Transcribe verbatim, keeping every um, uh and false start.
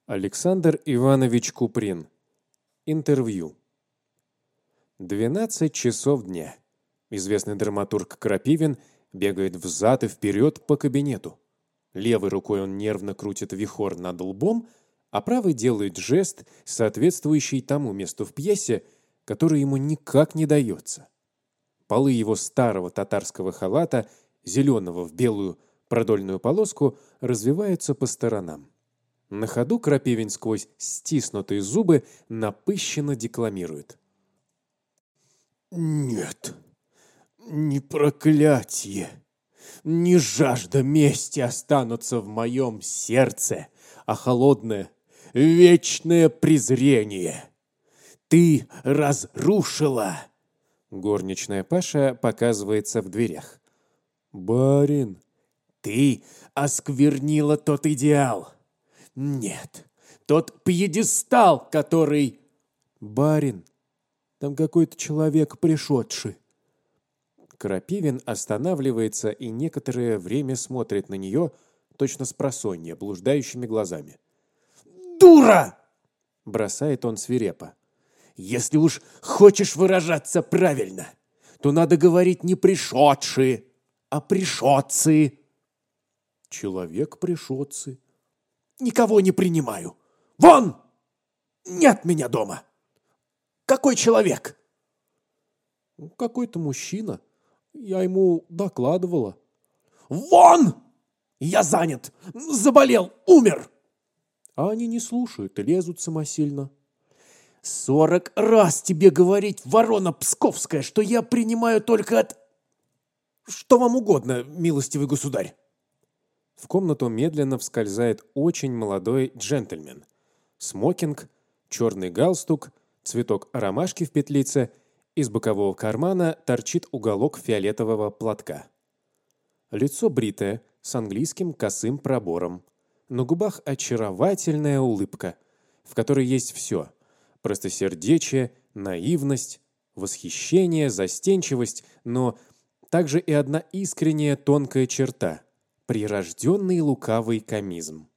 Александр Иванович Куприн. Интервью. Двенадцать часов дня. Известный драматург Крапивин бегает взад и вперед по кабинету. Левой рукой он нервно крутит вихор над лбом, а правой делает жест, соответствующий тому месту в пьесе, которое ему никак не дается. Полы его старого татарского халата, зеленого в белую продольную полоску, развиваются по сторонам. На ходу Крапивин сквозь стиснутые зубы напыщенно декламирует. «Нет, ни проклятие, ни жажда мести останутся в моем сердце, а холодное, вечное презрение. Ты разрушила!» Горничная Паша показывается в дверях. «Барин, ты осквернила тот идеал. Нет, тот пьедестал, который...» «Барин, там какой-то человек пришедший». Крапивин останавливается и некоторое время смотрит на нее, точно спросонья, блуждающими глазами. «Дура!» — бросает он свирепо. «Если уж хочешь выражаться правильно, то надо говорить не пришедшие, а пришедцы». «Человек пришедцы». «Никого не принимаю. Вон! Нет меня дома. Какой человек?» «Какой-то мужчина. Я ему докладывала». «Вон! Я занят. Заболел. Умер». А они не слушают и лезут самосильно. «Сорок раз тебе говорить, ворона псковская, что я принимаю только от...» «Что вам угодно, милостивый государь?» В комнату медленно вскользает очень молодой джентльмен. Смокинг, черный галстук, цветок ромашки в петлице, из бокового кармана торчит уголок фиолетового платка. Лицо бритое, с английским косым пробором. На губах очаровательная улыбка, в которой есть все: простосердечие, наивность, восхищение, застенчивость, но также и одна искренняя тонкая черта — прирожденный лукавый комизм.